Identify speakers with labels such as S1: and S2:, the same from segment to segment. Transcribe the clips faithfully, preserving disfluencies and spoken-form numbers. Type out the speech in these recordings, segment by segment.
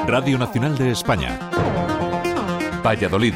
S1: Radio Nacional de España. Valladolid.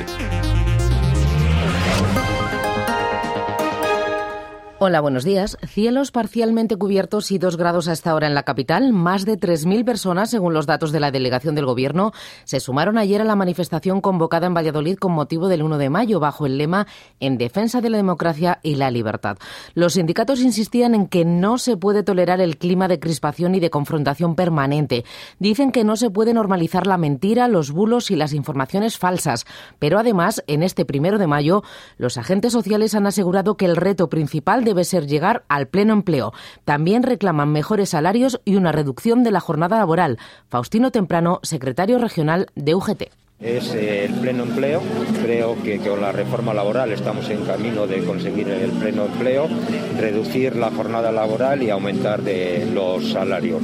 S2: Hola, buenos días. Cielos parcialmente cubiertos y dos grados a esta hora en la capital. Más de tres mil personas, según los datos de la delegación del Gobierno, se sumaron ayer a la manifestación convocada en Valladolid con motivo del uno de mayo, bajo el lema En defensa de la democracia y la libertad. Los sindicatos insistían en que no se puede tolerar el clima de crispación y de confrontación permanente. Dicen que no se puede normalizar la mentira, los bulos y las informaciones falsas. Pero además, en este primero de mayo, los agentes sociales han asegurado que el reto principal debe ser llegar al pleno empleo. También reclaman mejores salarios y una reducción de la jornada laboral. Faustino Temprano, secretario regional de U G T.
S3: Es el pleno empleo. Creo que con la reforma laboral estamos en camino de conseguir el pleno empleo, reducir la jornada laboral y aumentar de los salarios.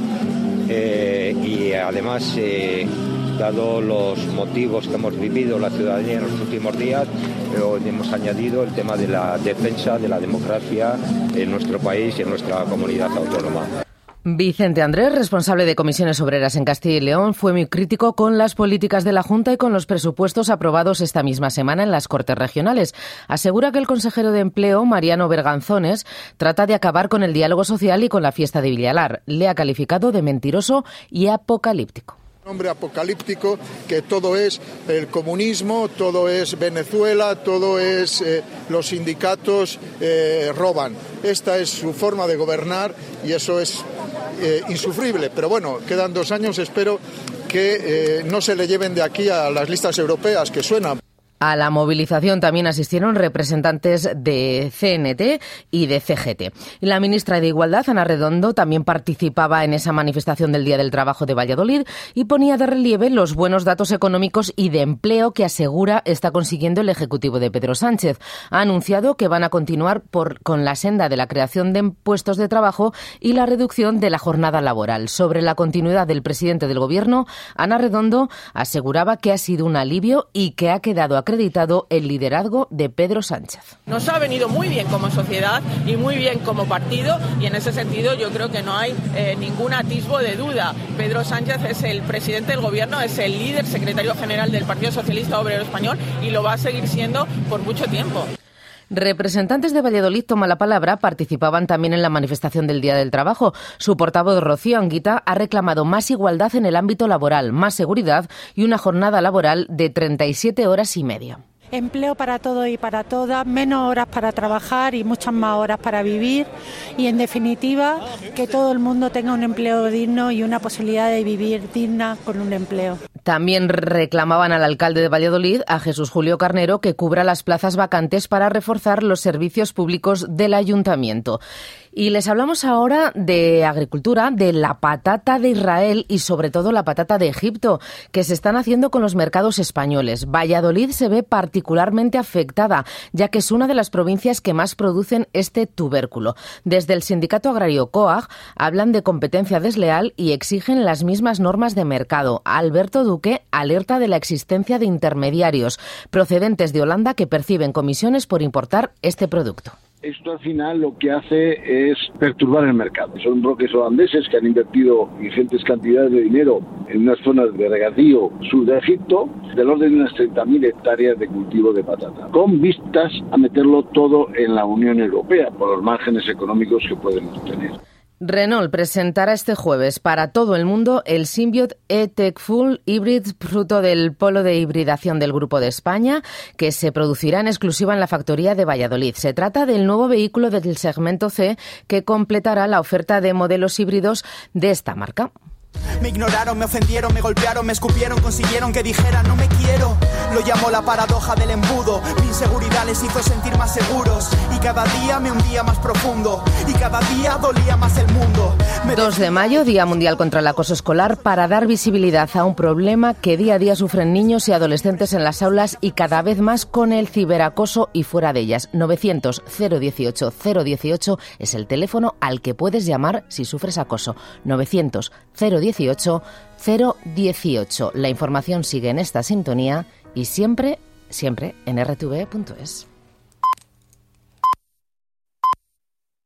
S3: Eh, y además, eh, dado los motivos que hemos vivido la ciudadanía en los últimos días, eh, hemos añadido el tema de la defensa de la democracia en nuestro país y en nuestra comunidad autónoma.
S2: Vicente Andrés, responsable de Comisiones Obreras en Castilla y León, fue muy crítico con las políticas de la Junta y con los presupuestos aprobados esta misma semana en las Cortes Regionales. Asegura que el consejero de Empleo, Mariano Berganzones, trata de acabar con el diálogo social y con la fiesta de Villalar. Le ha calificado de mentiroso y apocalíptico.
S4: Un hombre apocalíptico, que todo es el comunismo, todo es Venezuela, todo es eh, los sindicatos eh, roban. Esta es su forma de gobernar y eso es eh, insufrible. Pero bueno, quedan dos años, espero que eh, no se le lleven de aquí a las listas europeas que suenan.
S2: A la movilización también asistieron representantes de C N T y de C G T. La ministra de Igualdad, Ana Redondo, también participaba en esa manifestación del Día del Trabajo de Valladolid y ponía de relieve los buenos datos económicos y de empleo que asegura está consiguiendo el Ejecutivo de Pedro Sánchez. Ha anunciado que van a continuar por, con la senda de la creación de puestos de trabajo y la reducción de la jornada laboral. Sobre la continuidad del presidente del Gobierno, Ana Redondo aseguraba que ha sido un alivio y que ha quedado acreditado acreditado el liderazgo de Pedro Sánchez.
S5: Nos ha venido muy bien como sociedad y muy bien como partido y en ese sentido yo creo que no hay eh, ningún atisbo de duda. Pedro Sánchez es el presidente del Gobierno, es el líder secretario general del Partido Socialista Obrero Español y lo va a seguir siendo por mucho tiempo.
S2: Representantes de Valladolid, toma la palabra, participaban también en la manifestación del Día del Trabajo. Su portavoz, Rocío Anguita, ha reclamado más igualdad en el ámbito laboral, más seguridad y una jornada laboral de treinta y siete horas y media.
S6: Empleo para todos y para todas, menos horas para trabajar y muchas más horas para vivir y, en definitiva, que todo el mundo tenga un empleo digno y una posibilidad de vivir digna con un empleo.
S2: También reclamaban al alcalde de Valladolid, a Jesús Julio Carnero, que cubra las plazas vacantes para reforzar los servicios públicos del ayuntamiento. Y les hablamos ahora de agricultura, de la patata de Israel y sobre todo la patata de Egipto, que se están haciendo con los mercados españoles. Valladolid se ve particularmente afectada, ya que es una de las provincias que más producen este tubérculo. Desde el sindicato agrario COAG hablan de competencia desleal y exigen las mismas normas de mercado. Alberto Duque alerta de la existencia de intermediarios procedentes de Holanda que perciben comisiones por importar este producto.
S7: Esto al final lo que hace es perturbar el mercado. Son bloques holandeses que han invertido ingentes cantidades de dinero en unas zonas de regadío sur de Egipto, del orden de unas treinta mil hectáreas de cultivo de patata, con vistas a meterlo todo en la Unión Europea por los márgenes económicos que pueden obtener.
S2: Renault presentará este jueves para todo el mundo el Symbiote E-Tech Full Hybrid, fruto del polo de hibridación del Grupo de España, que se producirá en exclusiva en la factoría de Valladolid. Se trata del nuevo vehículo del segmento C que completará la oferta de modelos híbridos de esta marca.
S8: Me ignoraron, me ofendieron, me golpearon, me escupieron, consiguieron que dijera no me quiero. Lo llamó la paradoja del embudo. Mi inseguridad les hizo sentir más seguros. Y cada día me hundía más profundo. Y cada día dolía más el mundo. Me
S2: dos de mayo, Día Mundial contra el Acoso Escolar, para dar visibilidad a un problema que día a día sufren niños y adolescentes en las aulas y cada vez más con el ciberacoso y fuera de ellas. novecientos cero dieciocho cero dieciocho es el teléfono al que puedes llamar si sufres acoso. novecientos cero dieciocho cero dieciocho. La información sigue en esta sintonía y siempre, siempre en r t v punto es.